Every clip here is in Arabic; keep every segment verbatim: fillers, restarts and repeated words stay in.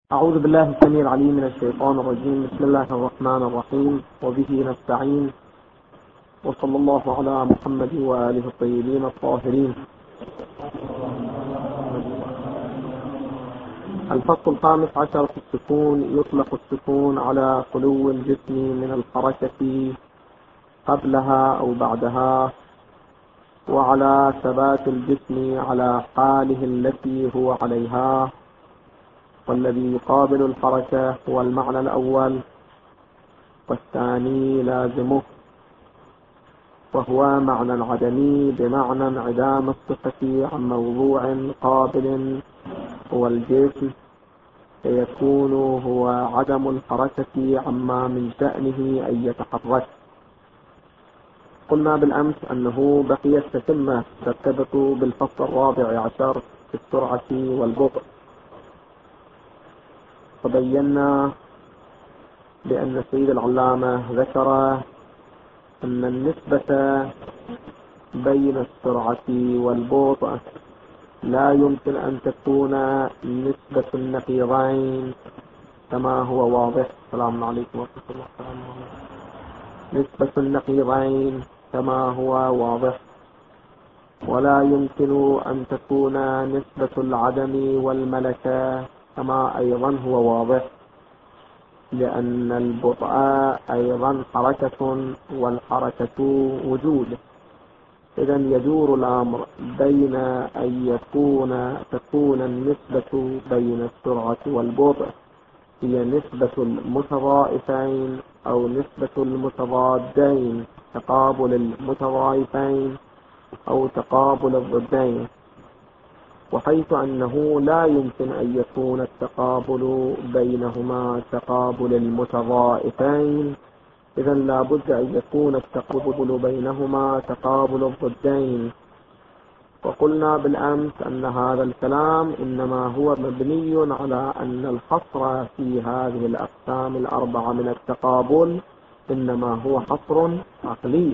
أعوذ بالله السميع العليم من الشيطان الرجيم. بسم الله الرحمن الرحيم، وبه نستعين، وصلى الله على محمد وآله الطيبين الطاهرين. الفصل الخامس عشر في السكون. يطلق السكون على خلو الجسم من الحركة قبلها أو بعدها، وعلى ثبات الجسم على حاله التي هو عليها، والذي يقابل الحركة هو المعنى الأول، والثاني لازمه، وهو معنى العدمي بمعنى انعدام الصفة عن موضوع قابل هو الجسم، فيكون هو عدم الحركة عما من شأنه أن يتحرك. قلنا بالأمس أنه بقيت تتمة ترتبط بالفصل الرابع عشر في السرعة والبطء، فبينا بأن السيد العلامة ذكر أن النسبة بين السرعة والبطء لا يمكن أن تكون نسبة النقيضين كما هو واضح. السلام عليكم ورحمة الله وبركاته. نسبة النقيضين كما هو واضح، ولا يمكن أن تكون نسبة العدم والملكة كما أيضا هو واضح، لأن البطء أيضا حركة والحركة وجود. إذا يدور الأمر بين أن يكون تكون النسبة بين السرعة والبطء هي نسبة المتضائفين أو نسبة المتضادين، تقابل المتضائفين أو تقابل الضدين، وحيث أنه لا يمكن أن يكون التقابل بينهما تقابل المتضائفين، إذا لا بد أن يكون التقابل بينهما تقابل الضدين. وقلنا بالأمس أن هذا الكلام إنما هو مبني على أن الحصر في هذه الأقسام الأربعة من التقابل إنما هو حصر عقلي،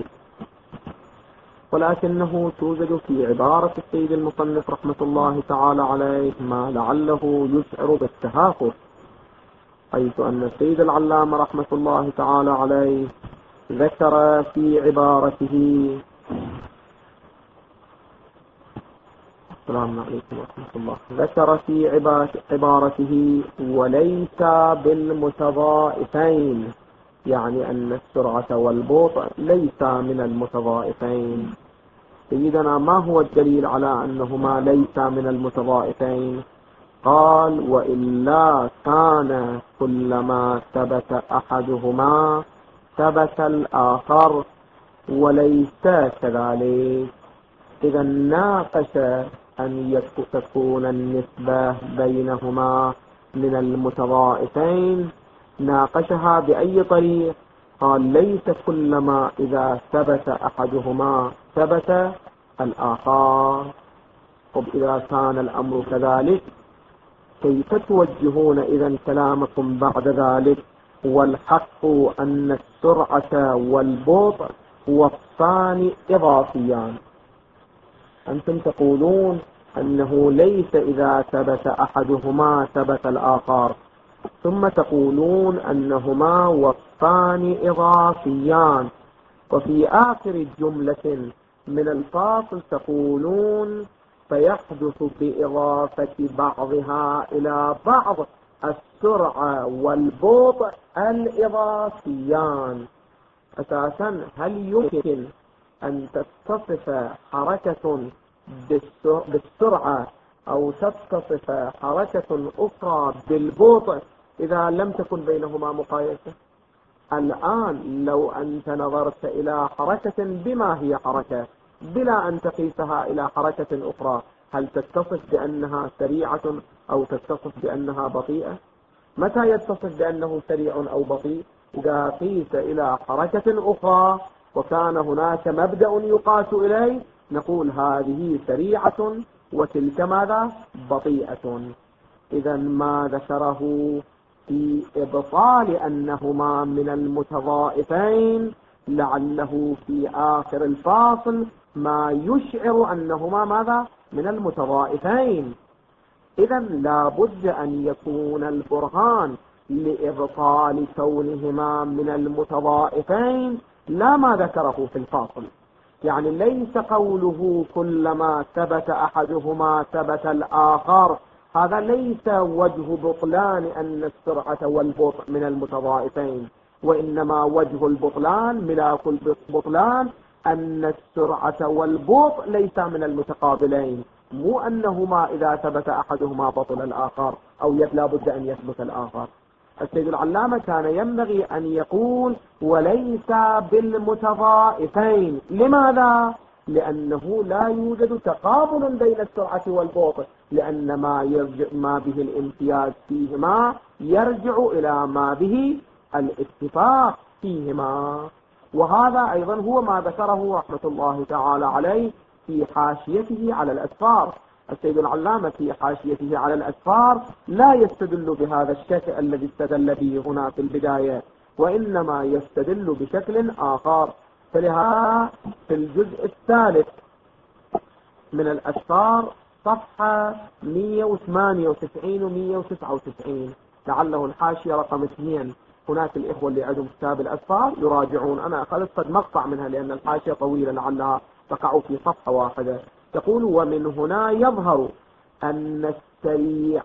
ولكنه توجد في عبارة السيد المصنف رحمة الله تعالى عليه ما لعله يشعر بالتهافت، حيث أن السيد العلامة رحمة الله تعالى عليه ذكر في عبارته السلام عليكم ورحمة الله ذكر في عبارته وليس بالمتضائفين، يعني أن السرعة والبطء ليس من المتضائفين. سيدنا ما هو الدليل على أنهما ليس من المتضائفين؟ قال وإلا كان كلما ثبت أحدهما ثبت الآخر وليس كذلك. إذا ناقش أن تكون النسبة بينهما من المتضائفين، ناقشها بأي طريق؟ قال ليس كلما إذا ثبت أحدهما ثبت الآخر. طب إذا كان الأمر كذلك كيف توجهون إذا كلامكم بعد ذلك؟ والحق أن السرعة والبطء وصفان إضافيان. أنتم تقولون أنه ليس إذا ثبت أحدهما ثبت الآخر، ثم تقولون أنهما وصفان إضافيان، وفي آخر جملة من الفاصل تقولون فيحدث بإضافة بعضها إلى بعض السرعة والبطء الإضافيان. أساسا هل يمكن أن تتصف حركة بالسرعة أو تتصف حركة أخرى بالبطء إذا لم تكن بينهما مقايسة؟ الآن لو أنت نظرت إلى حركة بما هي حركة بلا أن تقيسها إلى حركة أخرى، هل تتصف بأنها سريعة أو تتصف بأنها بطيئة؟ متى يتصف بأنه سريع أو بطيء؟ إذا قيس إلى حركة أخرى وكان هناك مبدأ يقاس إليه، نقول هذه سريعة وتلك ماذا؟ بطيئة. إذا ما ذكره في إبطال أنهما من المتضائفين لعله في آخر الفاصل ما يشعر أنهما ماذا؟ من المتضائفين. إذا لا بد أن يكون البرهان لإبطال كونهما من المتضائفين لا ما ذكره في الفاصل، يعني ليس قوله كلما ثبت أحدهما ثبت الآخر، هذا ليس وجه بطلان أن السرعة والبطء من المتضائفين، وإنما وجه البطلان ملاك البطلان أن السرعة والبطء ليس من المتقابلين، مو أنهما إذا ثبت أحدهما بطل الآخر أو لا بد أن يثبت الآخر. السيد العلامة كان ينبغي أن يقول وليس بالمتضائفين. لماذا؟ لأنه لا يوجد تقابل بين السرعة والبطء، لأن ما, يرجع ما به الامتياز فيهما يرجع إلى ما به الاتفاق فيهما. وهذا أيضا هو ما ذكره رحمة الله تعالى عليه في حاشيته على الأسفار. السيد العلامة في حاشيته على الأسفار لا يستدل بهذا الشكل الذي استدل به هنا في البداية، وإنما يستدل بشكل آخر. فلهذا في الجزء الثالث من الأسفار صفحة مئة وثمانية وتسعين و مئة وتسعة وتسعين، لعله الحاشية رقم اثنين، هناك الإخوة اللي عندهم كتاب الأسفار يراجعون، أنا أخذت قد مقطع منها لأن الحاشية طويلة لعلها تقع في صفحة واحدة. يقول ومن هنا يظهر أن السريع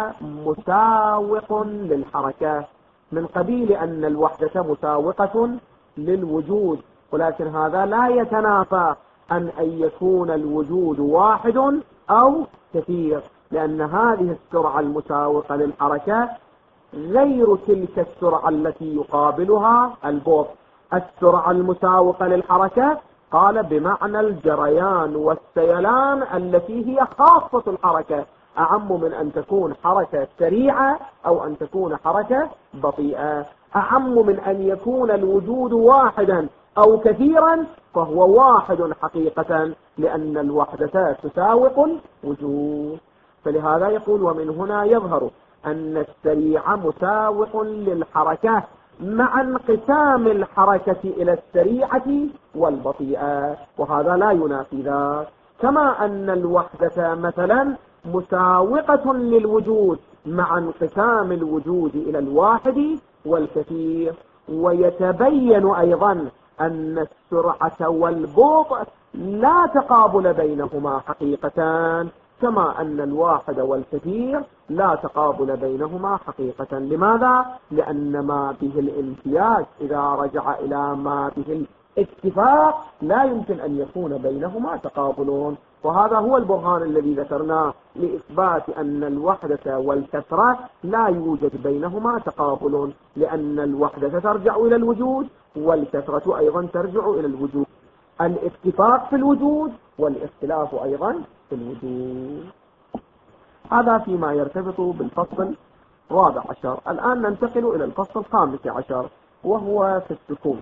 مساوق للحركة، من قبيل أن الوحدة مساوقة للوجود، ولكن هذا لا يتنافى عن أن يكون الوجود واحد أو كثير، لأن هذه السرعة المساوقة للحركة غير تلك السرعة التي يقابلها البطء. السرعة المساوقة للحركة قال بمعنى الجريان والسيلان التي هي خاصة الحركة، أعم من أن تكون حركة سريعة أو أن تكون حركة بطيئة، أعم من أن يكون الوجود واحدا أو كثيرا، فهو واحد حقيقة لأن الوحدة تساوق الوجود. فلهذا يقول ومن هنا يظهر أن السريع مساوق للحركة مع انقسام الحركة إلى السريعة والبطيئة، وهذا لا ينافي ذلك. كما أن الوحدة مثلا مساوقة للوجود مع انقسام الوجود إلى الواحد والكثير. ويتبين أيضا أن السرعة والبطء لا تقابل بينهما حقيقة، كما أن الواحد والكثير لا تقابل بينهما حقيقة. لماذا؟ لأن ما به الامتياز إذا رجع إلى ما به الاتفاق لا يمكن أن يكون بينهما تقابل. وهذا هو البرهان الذي ذكرناه لإثبات أن الوحدة والكثرة لا يوجد بينهما تقابل، لأن الوحدة ترجع إلى الوجود والكثرة أيضا ترجع إلى الوجود، الاتفاق في الوجود والاختلاف أيضا في الوجود. هذا فيما يرتبط بالفصل الرابع عشر. الآن ننتقل إلى الفصل الخامس عشر وهو في السكون.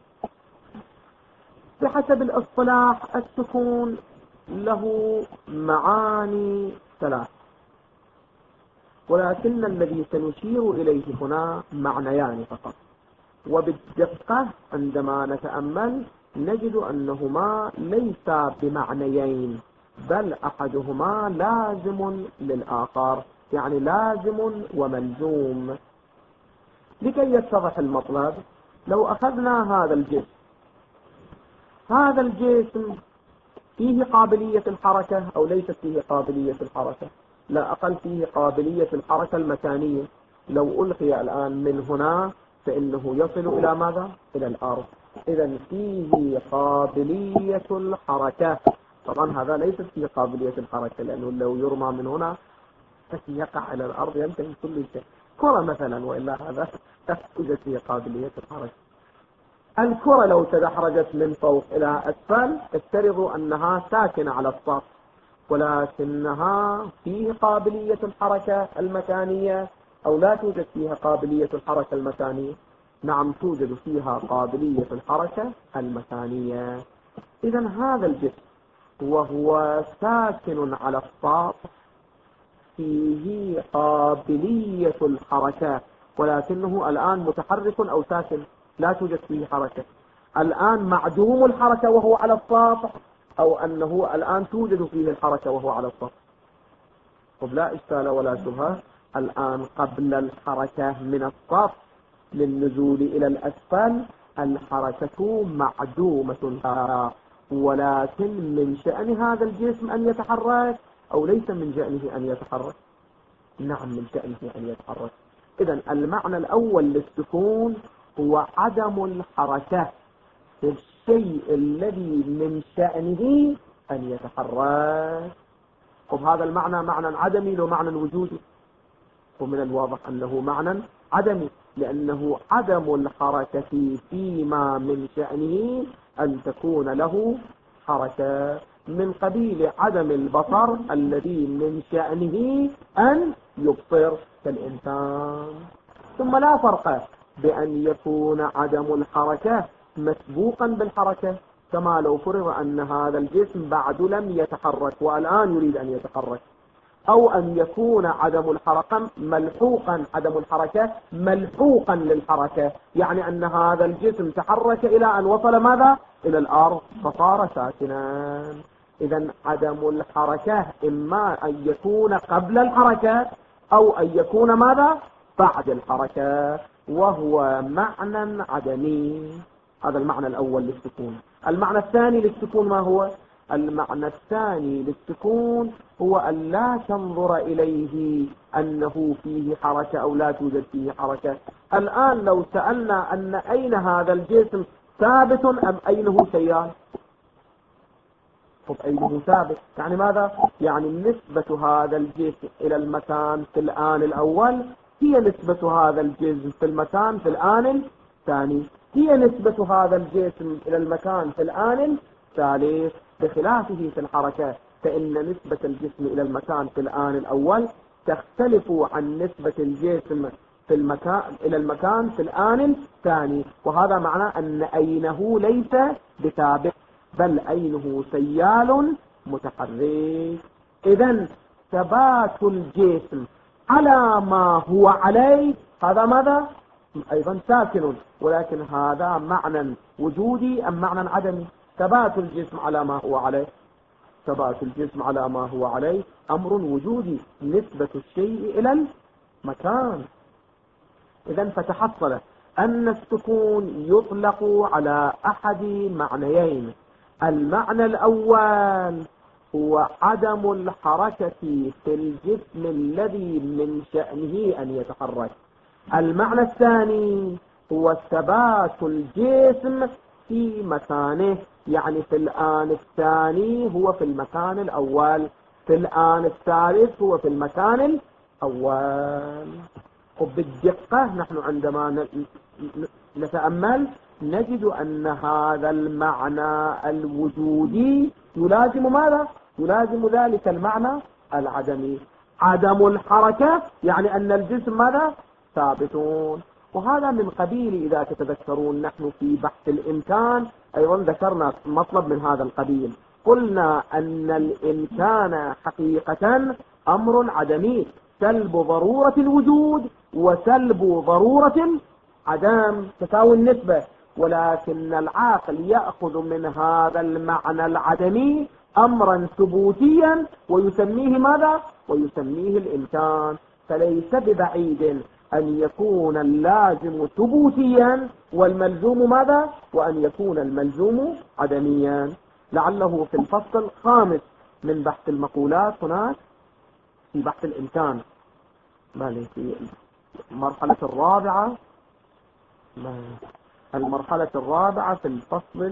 بحسب الاصطلاح السكون له معاني ثلاث، ولكن الذي سنشير إليه هنا معنيان فقط، وبالدقة عندما نتأمل نجد أنهما ليس بمعنيين، بل أحدهما لازم للآخر، يعني لازم وملزوم. لكي يتضح المطلب، لو أخذنا هذا الجسم، هذا الجسم فيه قابلية الحركة أو ليست فيه قابلية الحركة؟ لا أقل فيه قابلية الحركة المكانية. لو ألقي الآن من هنا فإنه يصل إلى ماذا؟ إلى الأرض. إذا فيه قابلية الحركة. طبعا هذا ليست فيه قابلية الحركة، لأنه لو يرمى من هنا يقع على الأرض ينتهي كل شيء. كرة مثلا، وإلا هذا توجد فيه قابلية الحركة. الكرة لو تدحرجت من فوق إلى أسفل افترض أنها ساكنة على السطح، ولكنها فيه قابلية الحركة المكانية أو لا توجد فيها قابلية الحركة المكانية؟ نعم توجد فيها قابلية الحركة المكانية. إذا هذا الجسم وهو ساكن على السطح فيه قابلية الحركة، ولكنه الآن متحرك أو ساكن، لا توجد فيه حركة. الآن معدوم الحركة وهو على السطح، أو أنه الآن توجد فيه الحركة وهو على السطح؟ طب لا إشكال ولا شبهة. الآن قبل الحركة من الصف للنزول إلى الأسفل الحركة معدومة، ولكن من شأن هذا الجسم أن يتحرك أو ليس من شأنه أن يتحرك؟ نعم من شأنه أن يتحرك. إذن المعنى الأول للسكون هو عدم الحركة في الشيء الذي من شأنه أن يتحرك. طب هذا المعنى معنى عدمي لو معنى وجودي؟ ومن الواضح أنه معنى عدمي، لأنه عدم الحركة فيما من شأنه أن تكون له حركة، من قبيل عدم البصر الذي من شأنه أن يبصر كالإنسان. ثم لا فرق بأن يكون عدم الحركة مسبوقا بالحركة، كما لو فرض أن هذا الجسم بعد لم يتحرك والآن يريد أن يتحرك، أو أن يكون عدم الحركة ملحوقا عدم الحركة ملحوقا للحركة، يعني أن هذا الجسم تحرك إلى أن وصل ماذا؟ إلى الأرض فصار ساكنا. إذن عدم الحركة إما أن يكون قبل الحركة أو أن يكون ماذا؟ بعد الحركة، وهو معنى عدمي. هذا المعنى الأول للسكون. المعنى الثاني للسكون ما هو؟ المعنى الثاني للسكون هو أن لا تنظر إليه أنه فيه حركة أو لا توجد فيه حركة. الآن لو سألنا أن أين هذا الجسم ثابت أم أينه سيال؟ طب أينه ثابت يعني ماذا؟ يعني نسبة هذا الجسم إلى المكان في الآن الأول هي نسبة هذا الجسم في المكان في الآن الثاني، هي نسبة هذا الجسم إلى المكان في الآن الثالث، بخلافه في الحركة فإن نسبة الجسم إلى المكان في الآن الأول تختلف عن نسبة الجسم في المكان إلى المكان في الآن الثاني، وهذا معنى أن أينه ليس بثابت بل أينه سيال متحرك. إذن ثبات الجسم على ما هو عليه هذا ماذا؟ أيضا ساكن، ولكن هذا معنى وجودي أم معنى عدمي؟ ثبات الجسم على ما هو عليه، ثبات الجسم على ما هو عليه أمر وجودي، نسبة الشيء إلى المكان. إذن فتحصل أن السكون يطلق على أحد معنيين. المعنى الأول هو عدم الحركة في الجسم الذي من شأنه أن يتحرك. المعنى الثاني هو ثبات الجسم في مكانه، يعني في الآن الثاني هو في المكان الأول، في الآن الثالث هو في المكان الأول. وبالدقة نحن عندما نتأمل نجد أن هذا المعنى الوجودي يلازم ماذا؟ يلازم ذلك المعنى العدمي. عدم الحركة يعني أن الجسم ماذا؟ ثابتون. وهذا من قبيل إذا تتذكرون نحن في بحث الإمكان أيضا ذكرنا مطلب من هذا القبيل، قلنا أن الإمكان حقيقة أمر عدمي، سلب ضرورة الوجود وسلب ضرورة عدم تساوي النسبة، ولكن العاقل يأخذ من هذا المعنى العدمي أمرا ثبوتيا ويسميه ماذا؟ ويسميه الإمكان. فليس ببعيد أن يكون اللازم ثبوتيا والملزوم ماذا؟ وأن يكون الملزوم عدميا. لعله في الفصل الخامس من بحث المقولات هناك في بحث الإمكان، في المرحلة الرابعة، المرحلة الرابعة في الفصل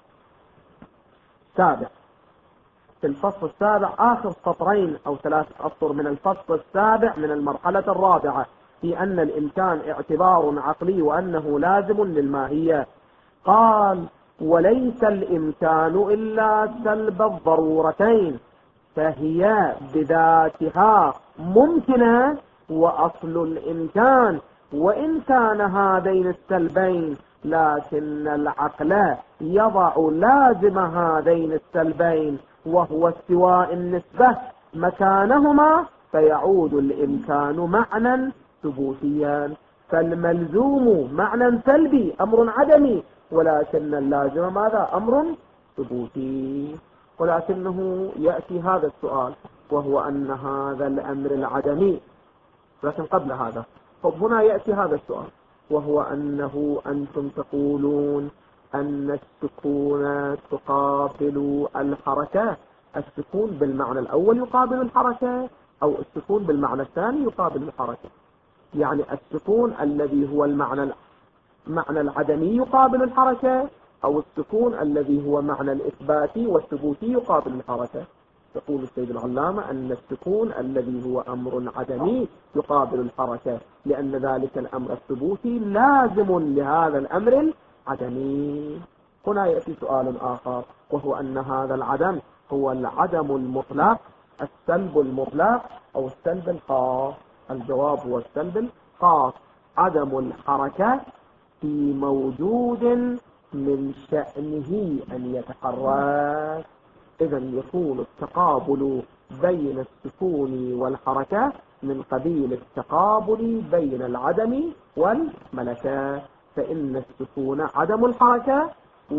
السابع، في الفصل السابع آخر سطرين أو ثلاث أسطر من الفصل السابع من المرحلة الرابعة، في أن الإمكان اعتبار عقلي وأنه لازم للماهية. قال: وليس الإمكان إلا سلب الضرورتين، فهي بذاتها ممكنة وأصل الإمكان، وإن كان هذين السلبين، لكن العقل يضع لازم هذين السلبين وهو استواء النسبة مكانهما، فيعود الإمكان معنى ثبوتيا. فالملزوم معنى سلبي أمر عدمي، ولكن اللازم ماذا؟ أمر ثبوتي. ولكنه يأتي هذا السؤال: وهو أن هذا الأمر العدمي. لكن قبل هذا طب هنا يأتي هذا السؤال، وهو أنه أنتم تقولون أن السكون تقابل الحركة. السكون بالمعنى الأول يقابل الحركة، أو السكون بالمعنى الثاني يقابل الحركة؟ يعني السكون الذي هو المعنى معنى العدمي يقابل الحركة، أو السكون الذي هو معنى الإثباتي والثبوتي يقابل الحركة؟ يقول السيد العلامة أن السكون الذي هو أمر عدمي يقابل الحركة، لأن ذلك الأمر الثبوتي لازم لهذا الأمر العدمي. هنا يأتي سؤال آخر، وهو أن هذا العدم هو العدم المطلق، السلب المطلق أو السلب الخاص. الجواب هو السلب الخاص. عدم الحركة في موجود من شأنه أن يتحرك. إذا يكون التقابل بين السكون والحركة من قبيل التقابل بين العدم والملكة، فإن السكون عدم الحركة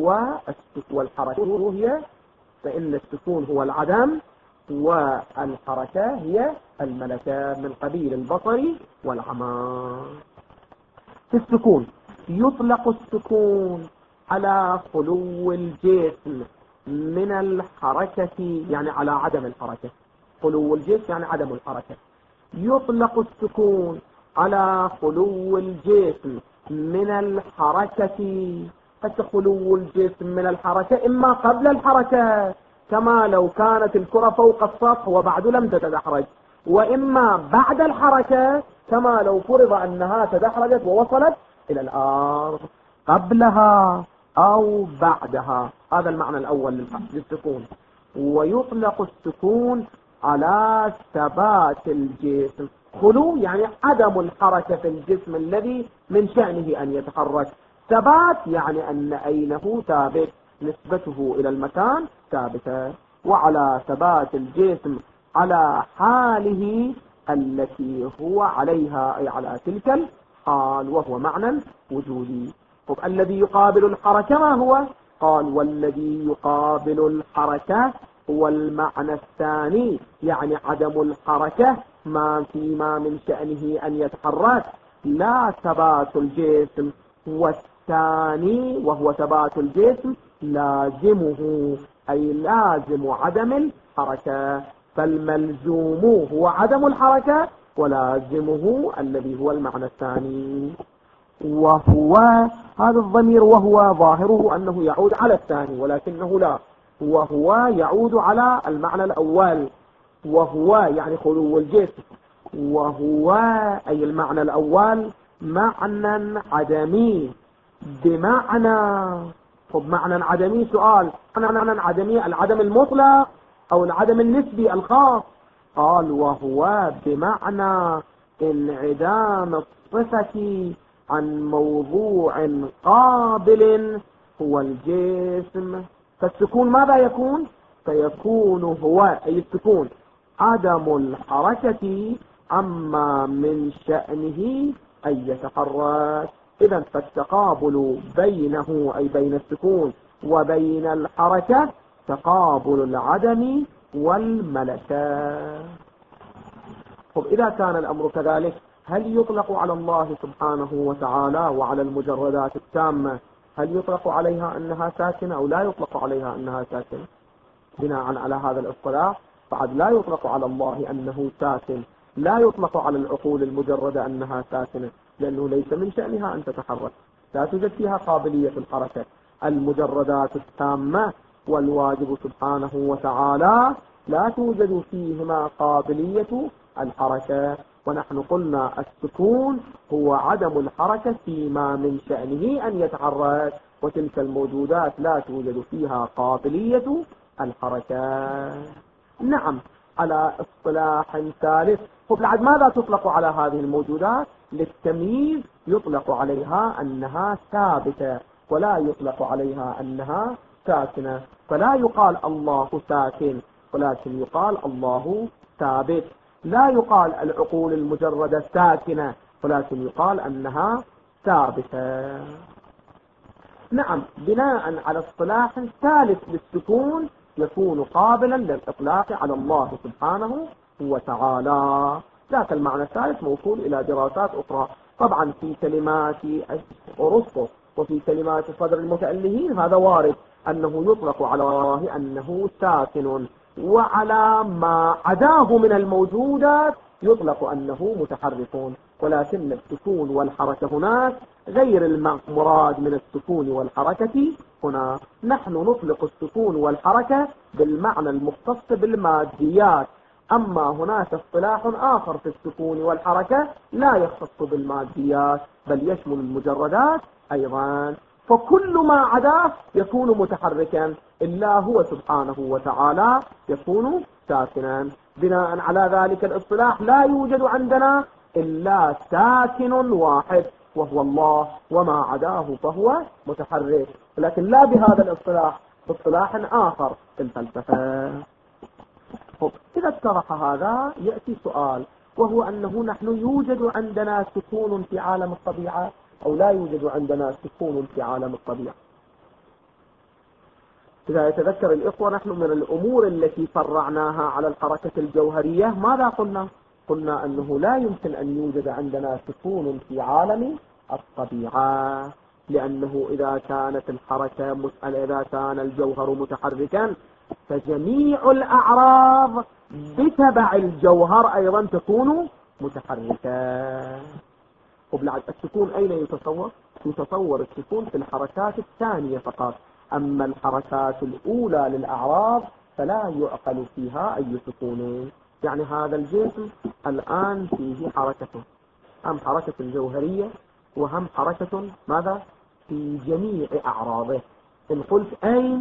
والحركة هي فإن السكون هو العدم والحركة هي الملكة من قبيل البصر والعمى. في السكون يطلق السكون على خلو الجسم من الحركة، يعني على عدم الحركة. خلو الجسم يعني عدم الحركة. يطلق السكون على خلو الجسم من الحركة، فخلو الجسم من الحركة إما قبل الحركة كما لو كانت الكرة فوق السطح وبعد لم تتدحرج، وإما بعد الحركة كما لو فرض أنها تدحرجت ووصلت إلى الأرض، قبلها أو بعدها. هذا المعنى الأول للسكون. ويطلق السكون على ثبات الجسم. خلو يعني عدم الحركة في الجسم الذي من شأنه أن يتحرك. ثبات يعني أن أينه ثابت، نسبته إلى المكان ثابتة. وعلى ثبات الجسم على حاله التي هو عليها، أي على تلك الحال، وهو معنى وجودي. طب الذي يقابل الحركة ما هو؟ قال والذي يقابل الحركة هو المعنى الثاني، يعني عدم الحركة ما فيما من شأنه أن يتحرك، لا ثبات الجسم. والثاني وهو ثبات الجسم لازمه، أي لازم عدم الحركة. فالملزوم هو عدم الحركة ولازمه الذي هو المعنى الثاني. وهو هذا الضمير وهو ظاهره أنه يعود على الثاني، ولكنه لا، وهو يعود على المعنى الأول. وهو يعني خلو الجسم، وهو أي المعنى الأول معنى عدمي. بمعنى طب معنى عدمي، سؤال، معنى عدمي العدم المطلق أو العدم النسبي الخاص؟ قال وهو بمعنى انعدام الصفة عن موضوع قابل هو الجسم. فالسكون ماذا يكون؟ فيكون هو أي السكون عدم الحركة عما من شأنه أن يتحرك. إذا فالتقابل بينه أي بين السكون وبين الحركة تقابل العدم والملكة. طب إذا كان الأمر كذلك، هل يطلق على الله سبحانه وتعالى وعلى المجردات التامة، هل يطلق عليها أنها ساكنة أو لا يطلق عليها أنها ساكنة؟ بناء على هذا الاصطلاح بعد لا يطلق على الله أنه ساكن، لا يطلق على العقول المجردة أنها ساكنة، لأنه ليس من شأنها أن تتحرك، لا توجد فيها قابلية الحركة. المجردات التامة والواجب سبحانه وتعالى لا توجد فيهما قابلية الحركة. ونحن قلنا السكون هو عدم الحركة فيما من شأنه أن يتحرك، وتلك الموجودات لا توجد فيها قابلية الحركة. نعم، على اصطلاح ثالث، بعد ماذا تطلق على هذه الموجودات؟ للتمييز يطلق عليها أنها ثابتة، ولا يطلق عليها أنها ساكنة. فلا يقال الله ساكن، ولكن يقال الله ثابت. لا يقال العقول المجردة ساكنة، ولكن يقال أنها ثابتة. نعم، بناء على اصطلاح ثالث للسكون يكون قابلا للإطلاق على الله سبحانه وتعالى. ذاك المعنى الثالث موصول إلى دراسات أخرى. طبعا في كلمات أرسطو وفي كلمات صدر المتألهين هذا وارد أنه يطلق على الله أنه ساكن، وعلى ما عداه من الموجودات يطلق أنه متحرك، ولكن السكون والحركة هناك غير المراد من السكون والحركة هنا. نحن نطلق السكون والحركة بالمعنى المختص بالماديات، أما هناك اصطلاح آخر في السكون والحركة لا يختص بالماديات بل يشمل المجردات أيضا، فكل ما عداه يكون متحركا إلا هو سبحانه وتعالى يكون ساكنا. بناء على ذلك الاصطلاح لا يوجد عندنا إلا ساكن واحد وهو الله، وما عداه فهو متحرك، لكن لا بهذا الاصطلاح، باصطلاح آخر في الفلسفة. إذا اتضح هذا يأتي سؤال، وهو أنه نحن يوجد عندنا سكون في عالم الطبيعة أو لا يوجد عندنا سكون في عالم الطبيعة؟ إذا يتذكر الإخوة نحن من الأمور التي فرعناها على الحركة الجوهرية ماذا قلنا؟ قلنا أنه لا يمكن أن يوجد عندنا سكون في عالم الطبيعة، لأنه إذا كانت الحركة مسألة، إذا كان الجوهر متحركا فجميع الأعراض بتبع الجوهر أيضا تكون متحركة. وبالعكس السكون أين يتصور؟ يتصور السكون في الحركات الثانية فقط، أما الحركات الأولى للأعراض فلا يعقل فيها أي سكون. يعني هذا الجسم الآن فيه حركة، هم حركة جوهرية وهم حركة ماذا؟ في جميع أعراضه. إن قلت أين؟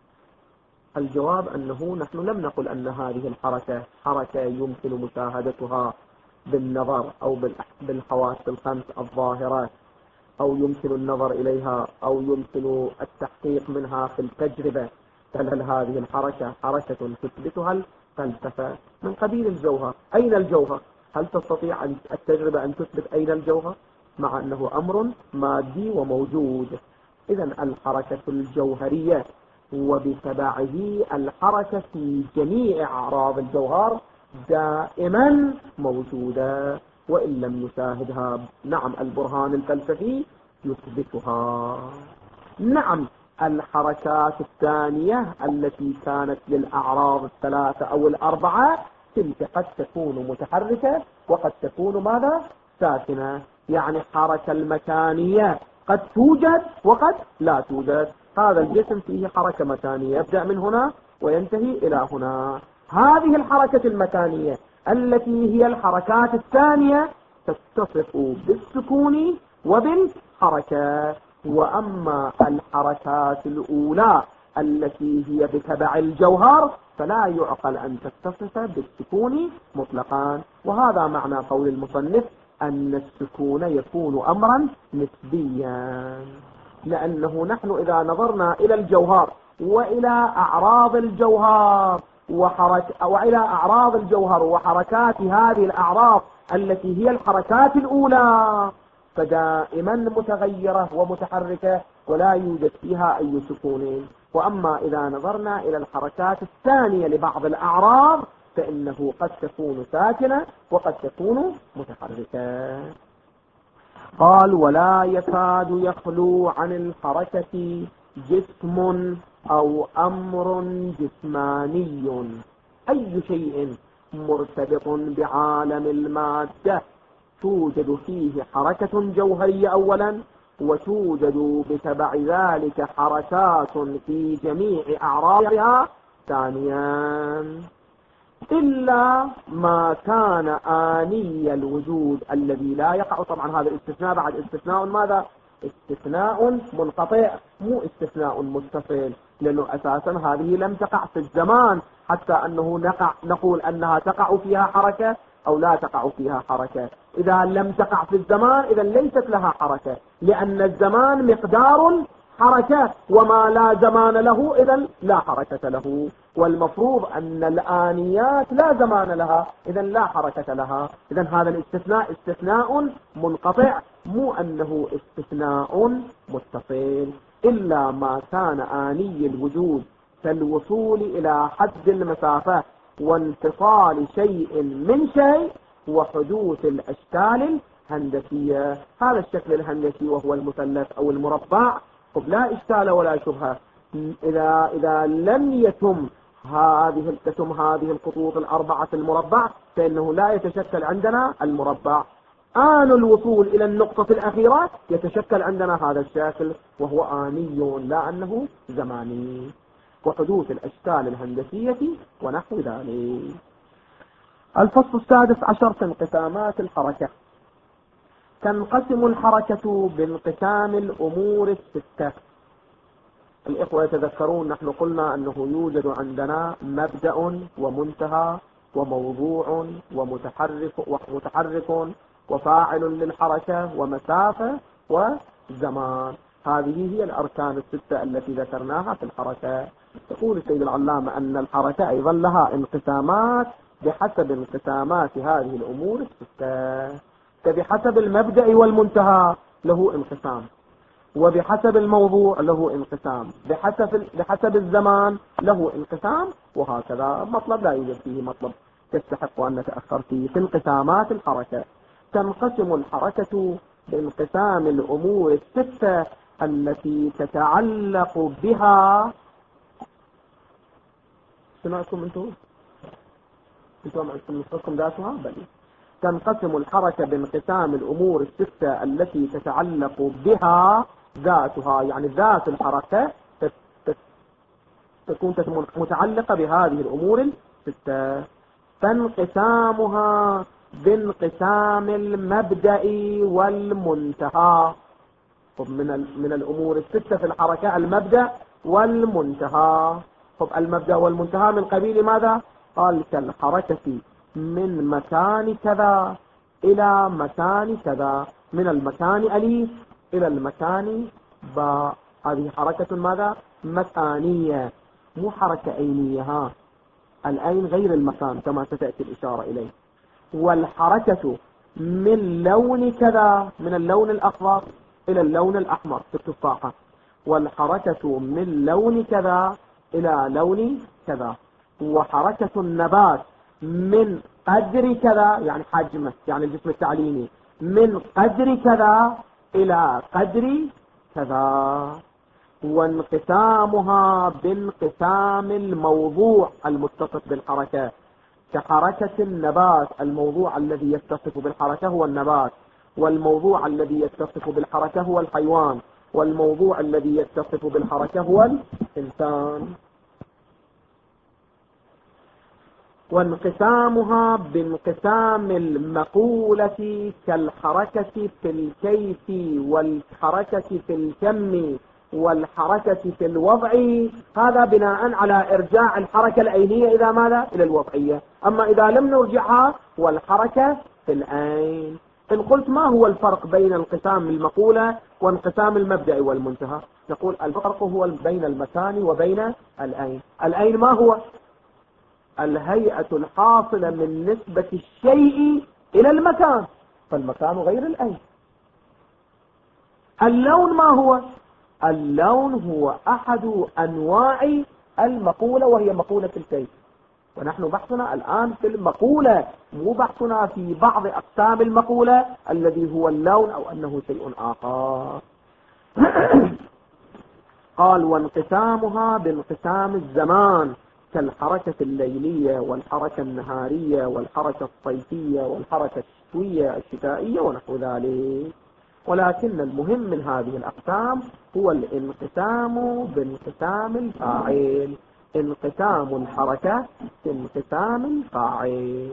الجواب أنه نحن لم نقل أن هذه الحركة حركة يمكن مشاهدتها بالنظر أو بالحواس الخمس الظاهرة، أو يمكن النظر إليها، أو يمكن التحقيق منها في التجربة، بل هذه الحركة حركة تثبتها الفلسفة من قبيل الجوهر. أين الجوهر؟ هل تستطيع التجربة أن تثبت أين الجوهر؟ مع أنه أمر مادي وموجود. إذن الحركة الجوهرية وبتبعه الحركة في جميع أعراض الجوهر دائما موجودة، وإن لم نشاهدها نعم البرهان الفلسفي يثبتها. نعم الحركات الثانية التي كانت للأعراض الثلاثة أو الأربعة تلك قد تكون متحركة وقد تكون ماذا؟ ساكنة. يعني حركة المكانية قد توجد وقد لا توجد. هذا الجسم فيه حركة مكانية يبدأ من هنا وينتهي إلى هنا. هذه الحركة المكانية التي هي الحركات الثانية تتصف بالسكون وبالحركة، وأما الحركات الأولى التي هي بتبع الجوهر فلا يعقل أن تتصف بالسكون مطلقا. وهذا معنى قول المصنف أن السكون يكون أمرا نسبيا، لأنه نحن إذا نظرنا إلى الجوهر وإلى أعراض الجوهر وحرك وإلى أعراض الجوهر وحركات هذه الأعراض التي هي الحركات الأولى فدائما متغيرة ومتحركة ولا يوجد فيها أي سكون. وأما إذا نظرنا إلى الحركات الثانية لبعض الأعراض فإنه قد تكون ساكنة وقد تكون متحركة. قال ولا يكاد يخلو عن الحركة جسم أو أمر جسماني. أي شيء مرتبط بعالم المادة توجد فيه حركة جوهرية أولا، وتوجد بتبع ذلك حركات في جميع أعراضها ثانيا، إلا ما كان آني الوجود الذي لا يقع. طبعا هذا الاستثناء بعد استثناء ماذا؟ استثناء منقطع مو استثناء متصل، لأنه أساسا هذه لم تقع في الزمان حتى أنه نقع نقول أنها تقع فيها حركة أو لا تقع فيها حركة. إذا لم تقع في الزمان إذا ليست لها حركة، لأن الزمان مقدار حركة، وما لا زمان له إذا لا حركة له، والمفروض أن الآنيات لا زمان لها إذا لا حركة لها. إذا هذا الاستثناء استثناء منقطع مو أنه استثناء متصل. إلا ما كان آني الوجود كالوصول إلى حد المسافة وانفصال شيء من شيء وحدوث الأشكال الهندسية. هذا الشكل الهندسي وهو المثلث أو المربع لا إشكال ولا شبهة. إذا إذا لم يتم هذه تتم هذه الخطوط الأربعة في المربع فإنه لا يتشكل عندنا المربع. آن الوصول إلى النقطة الأخيرة يتشكل عندنا هذا الشكل وهو آني لا أنه زماني. وحدوث الأشكال الهندسية ونحو ذلك. الفصل السادس عشر في انقسامات الحركة. تنقسم الحركة بانقسام الأمور الستة. الإخوة يتذكرون نحن قلنا أنه يوجد عندنا مبدأ ومنتهى وموضوع ومتحرك ومتحرك وفاعل للحركة ومسافة وزمان. هذه هي الأركان الستة التي ذكرناها في الحركة. يقول السيد العلامة أن الحركة أيضا لها انقسامات بحسب انقسامات هذه الأمور الستة. فبحسب المبدأ والمنتهى له انقسام، وبحسب الموضوع له انقسام، بحسب بحسب الزمان له انقسام، وهكذا. مطلب لا يوجد فيه مطلب يستحق أن نتأخر فيه. في انقسامات الحركة تنقسم الحركة بانقسام الأمور الستة التي تتعلق بها. سمعتم انتم؟ انتم عندكم ذاتها؟ بل تنقسم الحركة بانقسام الأمور الستة التي تتعلق بها ذاتها، يعني ذات الحركة تكون متعلقة بهذه الأمور الستة. فانقسامها بانقسام المبدأ والمنتهى. من من الأمور الستة في الحركة المبدأ والمنتهى. طب المبدأ والمنتهى من قبيل ماذا؟ قال كالحركة من مكان كذا إلى مكان كذا، من المكان أليف إلى المكان باء. هذه حركة ماذا؟ مكانية، مو حركة أينية. ها الأين غير المكان كما ستأتي الإشارة إليه. والحركة من لون كذا، من اللون الأخضر إلى اللون الأحمر في التفاحة. والحركة من لون كذا إلى لون كذا. وحركة النبات من قدر كذا، يعني حجمه، يعني الجسم التعليمي، من قدر كذا إلى قدر كذا. وانقسامها بانقسام الموضوع المتصف بالحركة. كحركة النبات، الموضوع الذي يتصف بالحركة هو النبات، والموضوع الذي يتصف بالحركة هو الحيوان، والموضوع الذي يتصف بالحركة هو الإنسان. وانقسامها بانقسام المقولة كالحركة في الكيف والحركة في الكم والحركة في الوضع. هذا بناء على إرجاع الحركة الأينية إذا ماذا؟ إلى الوضعية. أما إذا لم نرجعها والحركة في الأين. إن قلت ما هو الفرق بين انقسام المقولة وانقسام المبدأ والمنتهى؟ نقول الفرق هو بين المكان وبين الأين. الأين ما هو؟ الهيئة الحاصلة من نسبة الشيء إلى المكان، فالمكان غير الأين. اللون ما هو؟ اللون هو أحد أنواع المقولة وهي مقولة الكيف. ونحن بحثنا الآن في المقولة، مو بحثنا في بعض أقسام المقولة الذي هو اللون أو أنه شيء آخر. قال وانقسامها بانقسام الزمان كالحركة الليلية والحركة النهارية والحركة الصيفية والحركة الشتوية الشتائية ونحو ذلك. ولكن المهم من هذه الأقسام هو الانقسام بانقسام الفاعل. انقسام الحركة بانقسام الفاعل.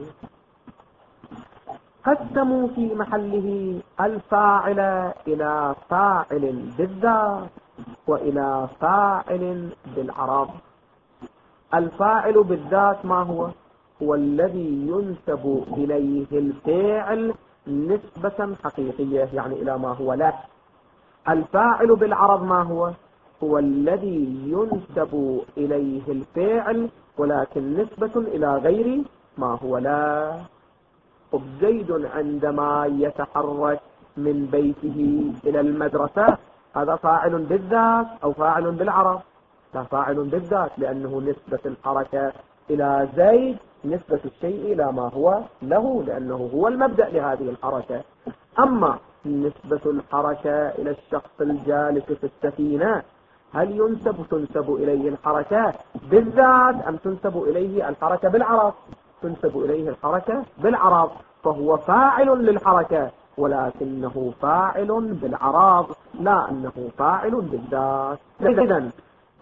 قسموا في محله الفاعل إلى فاعل بالذات وإلى فاعل بالعرض. الفاعل بالذات ما هو؟ هو الذي ينسب إليه الفعل نسبة حقيقية، يعني إلى ما هو له. الفاعل بالعرض ما هو؟ هو الذي ينسب إليه الفعل ولكن نسبة إلى غير ما هو له. زيد عندما يتحرك من بيته إلى المدرسة هذا فاعل بالذات أو فاعل بالعرض؟ لا فاعل بالذات، لأنه نسبة الحركة إلى زيد نسبة الشيء إلى ما هو له، لأنه هو المبدأ لهذه الحركة. أما نسبة الحركة إلى الشخص الجالس في السفينة، هل ينسب تنسب إليه الحركة بالذات أم تنسب إليه الحركة بالعرض؟ تنسب إليه الحركة بالعرض، فهو فاعل للحركة، ولكنه فاعل بالعرض لا أنه فاعل بالذات. إذن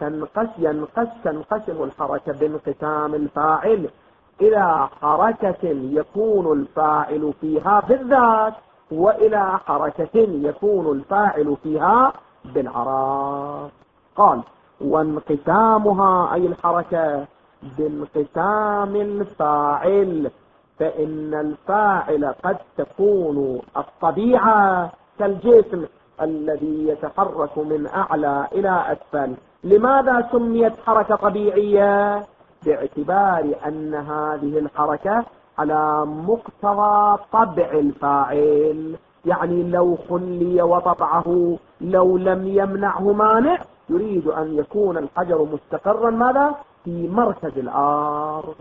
تنقسم الحركة بانقسام الفاعل إلى حركة يكون الفاعل فيها بالذات، وإلى حركة يكون الفاعل فيها بالعرض. قال: وانقسامها أي الحركة بانقسام الفاعل، فإن الفاعل قد تكون الطبيعة كالجسم الذي يتحرك من أعلى إلى أسفل. لماذا سميت حركة طبيعية؟ باعتبار أن هذه الحركة على مقتضى طبع الفاعل، يعني لو خلي وطبعه لو لم يمنعه مانع، يريد أن يكون الحجر مستقرا ماذا؟ في مركز الأرض،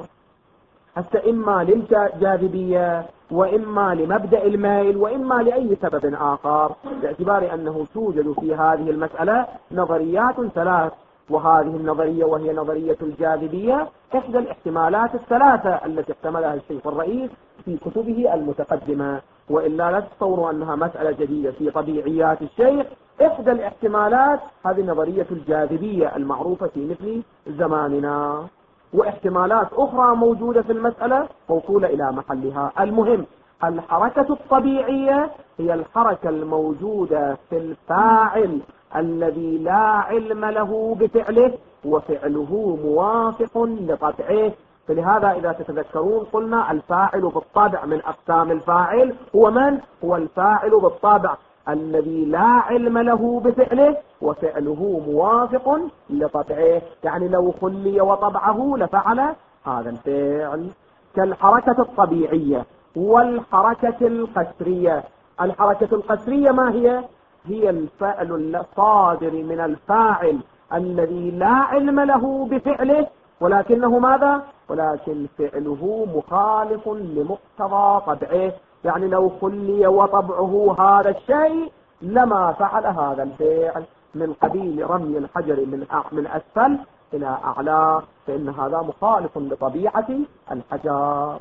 حتى إما للجاذبية وإما لمبدأ الميل وإما لأي سبب آخر، باعتبار أنه توجد في هذه المسألة نظريات ثلاث، وهذه النظرية وهي نظرية الجاذبية إحدى الاحتمالات الثلاثة التي احتملها الشيخ الرئيس في كتبه المتقدمة، وإلا لا تتصوروا أنها مسألة جديدة في طبيعيات الشيخ. إحدى الاحتمالات هذه نظرية الجاذبية المعروفة في مثل زماننا، واحتمالات أخرى موجودة في المسألة موصولة إلى محلها. المهم الحركة الطبيعية هي الحركة الموجودة في الفاعل الذي لا علم له بفعله وفعله موافق لطبعه. فلهذا إذا تتذكرون قلنا الفاعل بالطبع من أقسام الفاعل هو من؟ هو الفاعل بالطبع الذي لا علم له بفعله وفعله موافق لطبعه، يعني لو خلي وطبعه لفعل هذا الفعل. كالحركة الطبيعية والحركة القسرية. الحركة القسرية ما هي؟ هي الفعل الصادر من الفاعل الذي لا علم له بفعله ولكنه ماذا؟ ولكن فعله مخالف لمقتضى طبعه، يعني لو خلي وطبعه هذا الشيء لما فعل هذا الفعل، من قبيل رمي الحجر من من أسفل إلى أعلى، فإن هذا مخالف لطبيعة الحجر.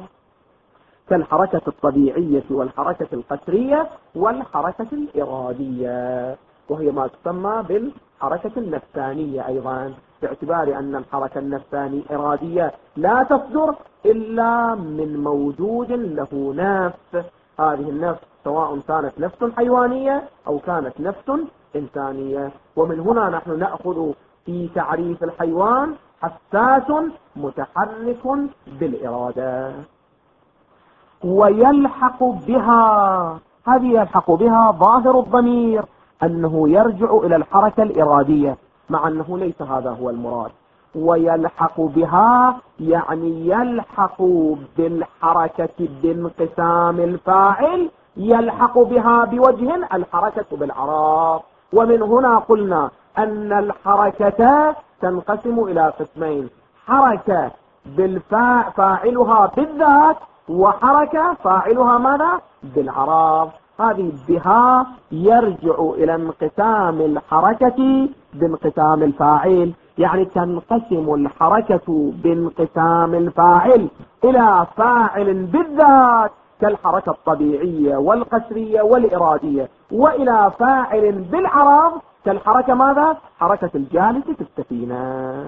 كالحركة الطبيعية والحركة القسرية والحركة الإرادية، وهي ما تسمى بالحركة النفسانية أيضا، باعتبار أن الحركة النفسانية إرادية لا تصدر إلا من موجود له نفس. هذه النفس سواء كانت نفس حيوانية أو كانت نفس إنسانية. ومن هنا نحن نأخذ في تعريف الحيوان حساس متحرك بالإرادة. ويلحق بها، هذه يلحق بها ظاهر الضمير أنه يرجع إلى الحركة الإرادية، مع أنه ليس هذا هو المراد. ويلحق بها يعني يلحق بالحركة بانقسام الفاعل، يلحق بها بوجه الحركة بالعراق. ومن هنا قلنا أن الحركة تنقسم إلى قسمين: حركة بالفاعل فاعلها بالذات، وحركة فاعلها ماذا؟ بالعراض. هذه بها يرجع إلى انقسام الحركة بانقسام الفاعل، يعني تنقسم الحركة بانقسام الفاعل إلى فاعل بالذات كالحركة الطبيعية والقسرية والإرادية، وإلى فاعل بالعراض كالحركة ماذا؟ حركة الجالس في السفينة.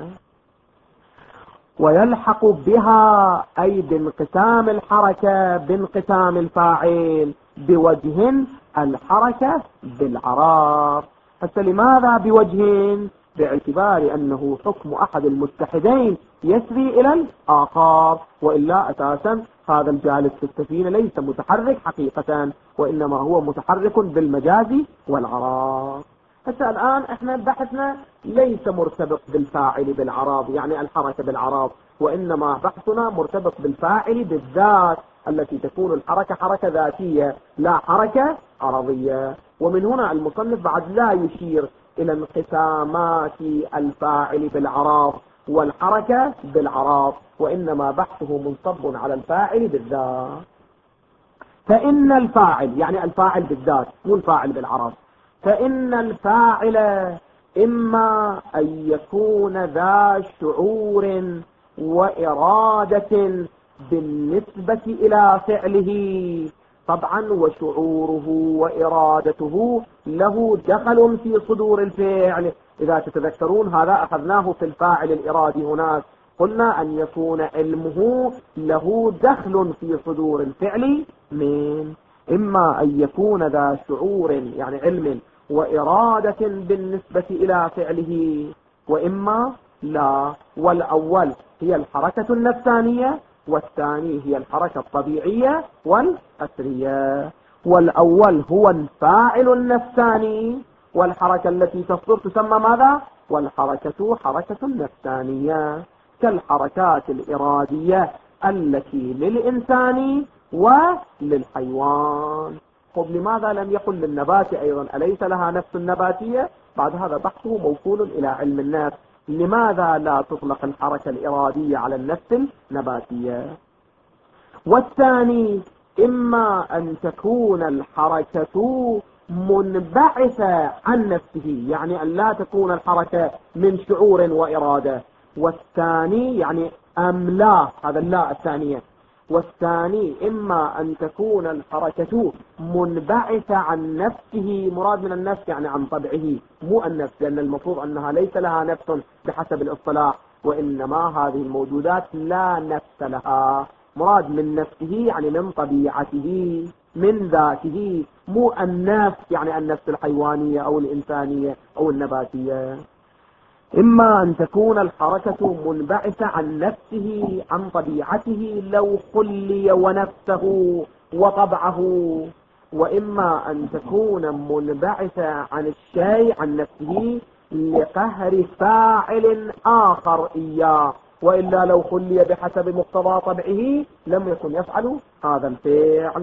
ويلحق بها أي بانقسام الحركة بانقسام الفاعل بوجه الحركة بالعراض. حتى لماذا بوجه؟ باعتبار أنه حكم أحد المتحدين يسري إلى الآخر، وإلا أساسا هذا الجالس في السفينة ليس متحرك حقيقة، وإنما هو متحرك بالمجاز والعراض. حتى الآن احنا بحثنا ليس مرتبط بالفاعل بالعراض يعني الحركة بالعراض، وإنما بحثنا مرتبط بالفاعل بالذات التي تكون الحركة حركة ذاتية لا حركة عرضية. ومن هنا المصنف بعد لا يشير إلى انقسامات الفاعل بالعراض والحركة بالعراض، وإنما بحثه منصب على الفاعل بالذات. فإن الفاعل، يعني الفاعل بالذات مو الفاعل بالعراض، فإن الفاعل إما أن يكون ذا شعور وإرادة بالنسبة إلى فعله، طبعا وشعوره وإرادته له دخل في صدور الفعل. إذا تتذكرون هذا أخذناه في الفاعل الإرادي هناك، قلنا أن يكون علمه له دخل في صدور الفعل من إما أن يكون ذا شعور يعني علم وإرادة بالنسبة إلى فعله، وإما لا. والأول هي الحركة النفسانية، والثاني هي الحركة الطبيعية والقسرية. والأول هو الفاعل النفساني، والحركة التي تصدر تسمى ماذا؟ والحركة حركة نفسانية، كالحركات الإرادية التي للإنسان وللحيوان. طب لماذا لم يقل للنبات أيضا؟ أليس لها نفس نباتية؟ بعد هذا بحثه موصول إلى علم النفس. لماذا لا تطلق الحركة الإرادية على النفس النباتية؟ والثاني إما أن تكون الحركة منبعثة عن نفسه، يعني أن لا تكون الحركة من شعور وإرادة. والثاني يعني أم لا، هذا اللا الثانية. والثاني إما أن تكون الحركة منبعثة عن نفسه، مراد من النفس يعني عن طبعه، مو النفس، لأن المفروض أنها ليس لها نفس بحسب الاصطلاح، وإنما هذه الموجودات لا نفس لها، مراد من نفسه يعني من طبيعته من ذاته، مو النفس يعني النفس الحيوانية أو الإنسانية أو النباتية. إما أن تكون الحركة منبعثة عن نفسه عن طبيعته لو خلي ونفسه وطبعه، وإما أن تكون منبعثة عن الشيء عن نفسه لقهر فاعل آخر إياه، وإلا لو خلي بحسب مقتضى طبعه لم يكن يفعل هذا الفعل،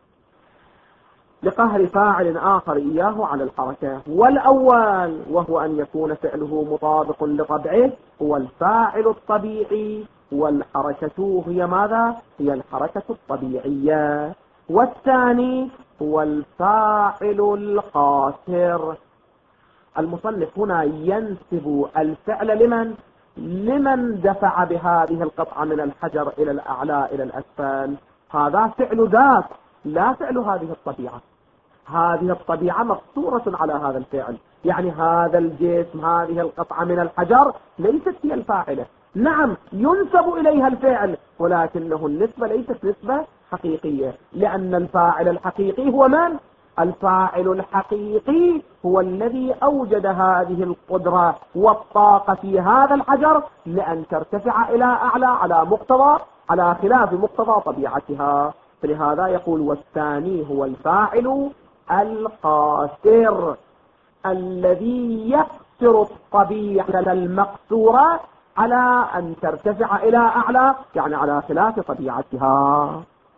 لقهر فاعل آخر إياه على الحركة. والأول وهو أن يكون فعله مطابق لطبعه هو الفاعل الطبيعي، والحركة هي ماذا؟ هي الحركة الطبيعية. والثاني هو الفاعل القاصر. المصنف هنا ينسب الفعل لمن؟ لمن دفع بهذه القطعة من الحجر إلى الأعلى إلى الأسفل. هذا فعل ذات لا فعل هذه الطبيعة. هذه الطبيعة مقصورة على هذا الفعل، يعني هذا الجسم هذه القطعة من الحجر ليست هي الفاعلة. نعم ينسب إليها الفعل، ولكنه النسبة ليست نسبة حقيقية، لأن الفاعل الحقيقي هو من؟ الفاعل الحقيقي هو الذي أوجد هذه القدرة والطاقة في هذا الحجر لأن ترتفع إلى أعلى على مقتضى على خلاف مقتضى طبيعتها. فلهذا يقول والثاني هو الفاعل القاصر الذي يقصر الطبيعة المقصورة على أن ترتفع إلى أعلى، يعني على خلاف طبيعتها.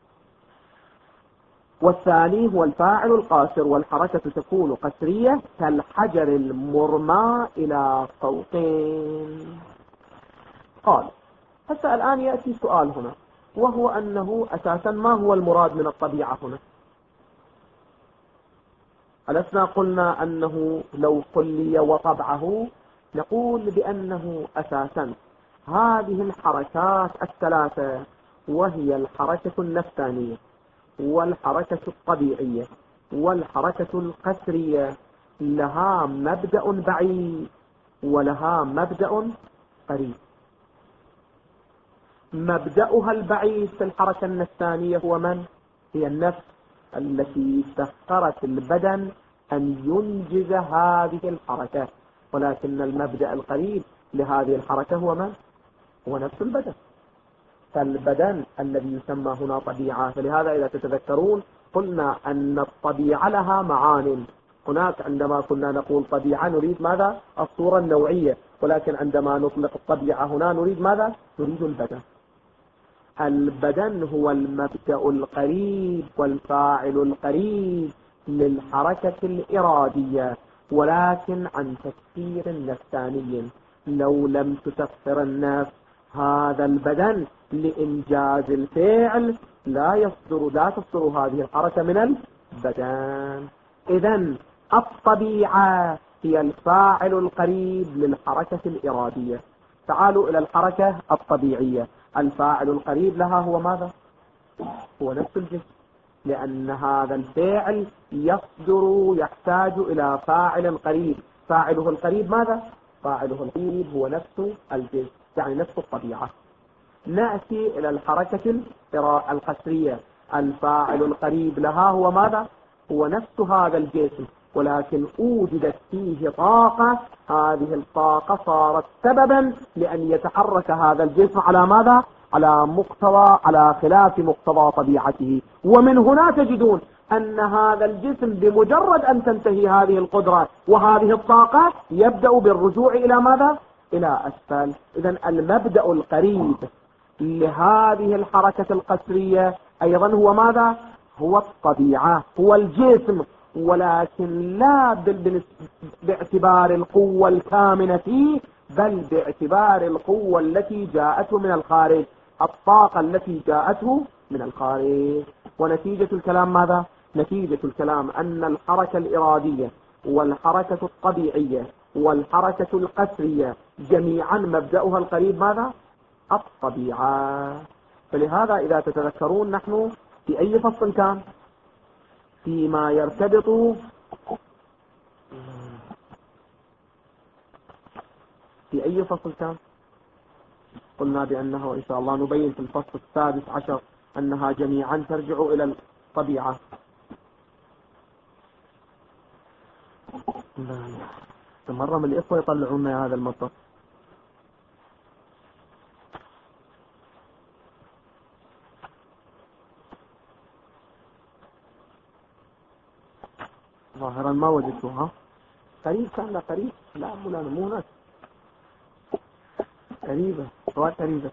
والثاني هو الفاعل القاصر، والحركة تكون قسرية كالحجر المرمى إلى فوقين. قال حتى الآن يأتي سؤال هنا، وهو أنه أساسا ما هو المراد من الطبيعة هنا؟ ألسنا قلنا أنه لو خلي وطبعه نقول بأنه أساسا هذه الحركات الثلاثة، وهي الحركة النفسانية والحركة الطبيعية والحركة القسرية، لها مبدأ بعيد ولها مبدأ قريب. مبدأها البعيد في الحركة النفسانية هو من؟ هي النفس التي سخرت البدن أن ينجز هذه الحركة، ولكن المبدأ القريب لهذه الحركة هو من؟ هو نفس البدن. فالبدن الذي يسمى هنا طبيعة. فلهذا إذا تتذكرون قلنا أن الطبيعة لها معان. هناك عندما كنا نقول طبيعة نريد ماذا؟ الصورة النوعية، ولكن عندما نطلق الطبيعة هنا نريد ماذا؟ نريد البدن. البدن هو المبدأ القريب والفاعل القريب للحركة الإرادية، ولكن عن تسخير نفساني. لو لم تسخر النفس هذا البدن لإنجاز الفعل لا يصدر لا تصدر هذه الحركة من البدن. إذن الطبيعة هي الفاعل القريب للحركة الإرادية. تعالوا إلى الحركة الطبيعية، الفاعل القريب لها هو ماذا؟ هو نفس الجسم، لأن هذا الفعل يصدر يحتاج إلى فاعل قريب. فاعله القريب ماذا؟ فاعله القريب هو نفس الجسم، يعني نفس الطبيعة. نأتي إلى الحركة القسرية، الفاعل القريب لها هو ماذا؟ هو نفس هذا الجسم، ولكن أوجدت فيه طاقة، هذه الطاقة صارت سببا لأن يتحرك هذا الجسم على ماذا؟ على مقتضى على خلاف مقتضى طبيعته. ومن هنا تجدون أن هذا الجسم بمجرد أن تنتهي هذه القدرة وهذه الطاقة يبدأ بالرجوع إلى ماذا؟ إلى أسفل. إذن المبدأ القريب لهذه الحركة القسرية أيضا هو ماذا؟ هو الطبيعة، هو الجسم، ولكن لا باعتبار القوة الكامنة فيه، بل باعتبار القوة التي جاءته من الخارج، الطاقة التي جاءته من الخارج. ونتيجة الكلام ماذا؟ نتيجة الكلام أن الحركة الإرادية والحركة الطبيعية والحركة القسرية جميعا مبدأها القريب ماذا؟ الطبيعة. فلهذا إذا تتذكرون نحن في أي فصل كان؟ فيما يرتبط في أي فصل كان؟ قلنا بأنه إن شاء الله نبين في الفصل السادس عشر أنها جميعا ترجع إلى الطبيعة. مرة من الإخوة يطلعون هذا المطر. ظاهرا ما وجدتها. قريب كان؟ لا قريب، لا مولانا مو هناك. قريبة، سواء قريبة.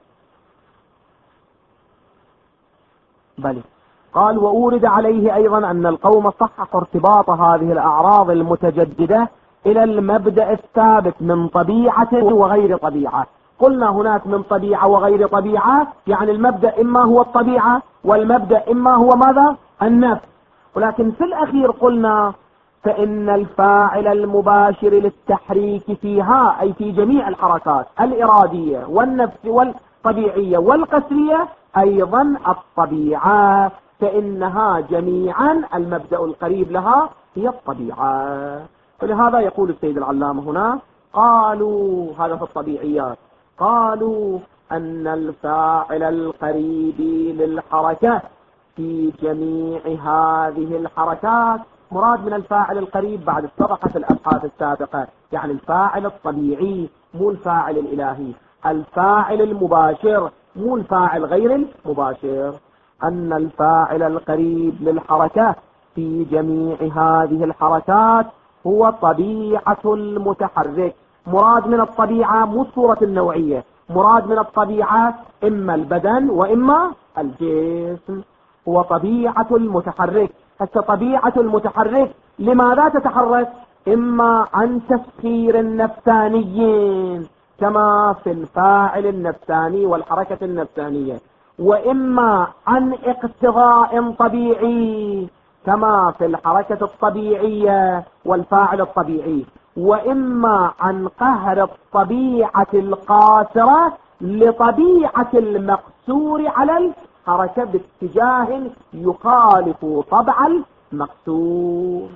بلي. قال وأورد عليه أيضا أن القوم صححوا ارتباط هذه الأعراض المتجددة إلى المبدأ الثابت من طبيعة وغير طبيعة. قلنا هناك من طبيعة وغير طبيعة، يعني المبدأ إما هو الطبيعة والمبدأ إما هو ماذا؟ النفس. ولكن في الأخير قلنا فإن الفاعل المباشر للتحريك فيها أي في جميع الحركات الإرادية والنفس والطبيعية والقسرية أيضا الطبيعة، فإنها جميعا المبدأ القريب لها هي الطبيعة. فلهذا يقول السيد العلامة هنا قالوا هذا في الطبيعيات، قالوا أن الفاعل القريب للحركة في جميع هذه الحركات، مراد من الفاعل القريب بعد اتضحت الأبحاث السابقة، يعني الفاعل الطبيعي مو الفاعل الإلهي، الفاعل المباشر مو الفاعل غير المباشر. أن الفاعل القريب للحركة في جميع هذه الحركات هو طبيعة المتحرك. مراد من الطبيعة مو الصورة النوعية، مراد من الطبيعة إما البدن وإما الجسم، هو طبيعة المتحرك. حتى طبيعة المتحرك لماذا تتحرك؟ إما عن تسخير النفسانيين كما في الفاعل النفساني والحركة النفسانية، وإما عن اقتضاء طبيعي كما في الحركة الطبيعية والفاعل الطبيعي، وإما عن قهر الطبيعة القاصرة لطبيعة المقصور على الحركة باتجاه يخالف طبع المقصور.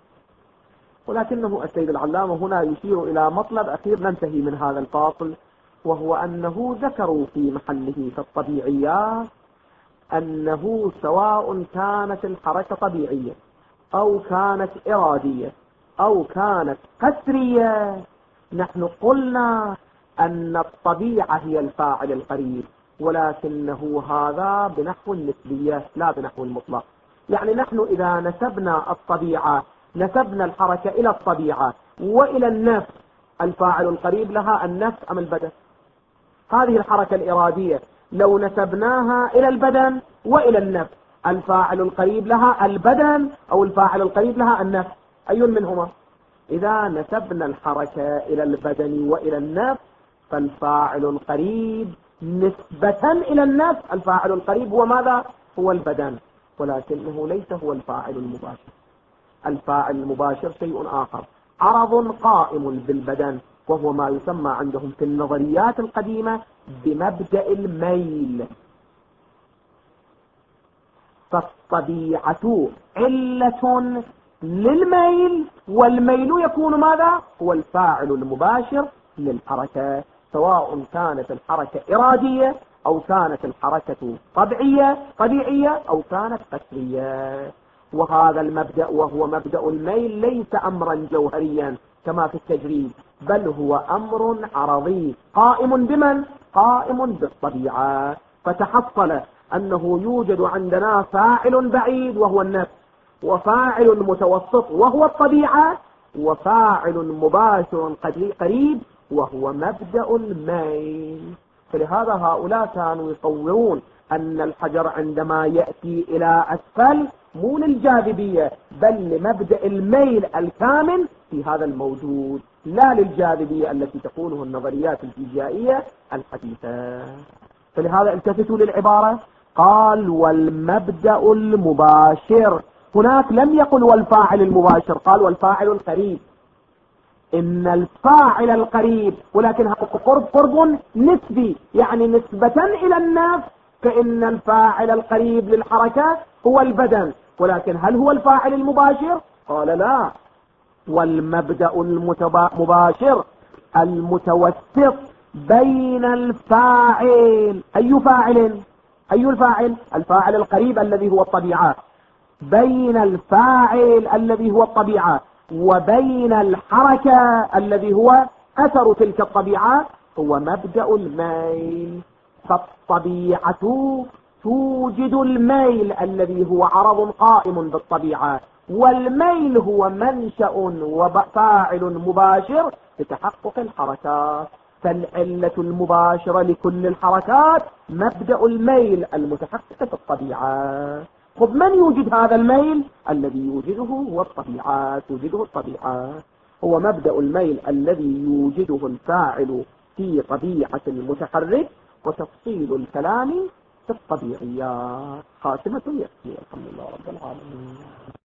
ولكنه السيد العلامة هنا يشير إلى مطلب أخير ننتهي من هذا الفاصل، وهو أنه ذكروا في محله في الطبيعيات أنه سواء كانت الحركة طبيعية أو كانت إرادية أو كانت قسرية، نحن قلنا أن الطبيعة هي الفاعل القريب، ولكنه هذا بنحو النسبية لا بنحو المطلق. يعني نحن إذا نسبنا الطبيعة نسبنا الحركة إلى الطبيعة وإلى النفس، الفاعل القريب لها النفس أم البدن؟ هذه الحركة الإرادية لو نسبناها إلى البدن وإلى النفس، الفاعل القريب لها البدن أو الفاعل القريب لها النفس، أي منهما؟ إذا نسبنا الحركة إلى البدن وإلى النفس فالفاعل القريب نسبة إلى النفس، الفاعل القريب هو ماذا؟ هو البدن، ولكنه ليس هو الفاعل المباشر. الفاعل المباشر شيء آخر، عرض قائم بالبدن، وهو ما يسمى عندهم في النظريات القديمة بمبدأ الميل. فالطبيعة علة للميل، والميل يكون ماذا؟ هو الفاعل المباشر للحركة، سواء كانت الحركة إرادية أو كانت الحركة طبيعية طبيعية أو كانت قسرية. وهذا المبدأ وهو مبدأ الميل ليس أمرا جوهريا كما في التجريد، بل هو أمر عرضي قائم بمن؟ قائم بالطبيعة. فتحصل أنه يوجد عندنا فاعل بعيد وهو النفس، وفاعل متوسط وهو الطبيعة، وفاعل مباشر قريب وهو مبدأ الميل. فلهذا هؤلاء كانوا يصورون أن الحجر عندما يأتي إلى أسفل مو للجاذبية بل لمبدأ الميل الكامل في هذا الموجود، لا للجاذبية التي تقوله النظريات الفيزيائية الحديثة. فلهذا التفتوا للعبارة، قال والمبدأ المباشر. هناك لم يقل والفاعل المباشر، قال والفاعل القريب. إن الفاعل القريب، ولكن قرب قرب نسبي، يعني نسبة إلى النفس، كأن الفاعل القريب للحركة هو البدن، ولكن هل هو الفاعل المباشر؟ قال لا. والمبدأ المباشر المتوسط بين الفاعل، أي فاعل؟ أي الفاعل؟ الفاعل القريب الذي هو الطبيعة، بين الفاعل الذي هو الطبيعة وبين الحركة الذي هو أثر تلك الطبيعة، هو مبدأ الميل. فالطبيعة توجد الميل الذي هو عرض قائم بالطبيعة، والميل هو منشأ وفاعل مباشر لتحقق الحركات. فالعلة المباشرة لكل الحركات مبدأ الميل المتحقق في الطبيعة. خذ من يوجد هذا الميل؟ الذي يوجده هو الطبيعة، توجده الطبيعة. هو مبدأ الميل الذي يوجده الفاعل في طبيعة المتحرك، وتفصيل الكلام في الطبيعيات. خاتمة يكفي. الحمد لله رب العالمين.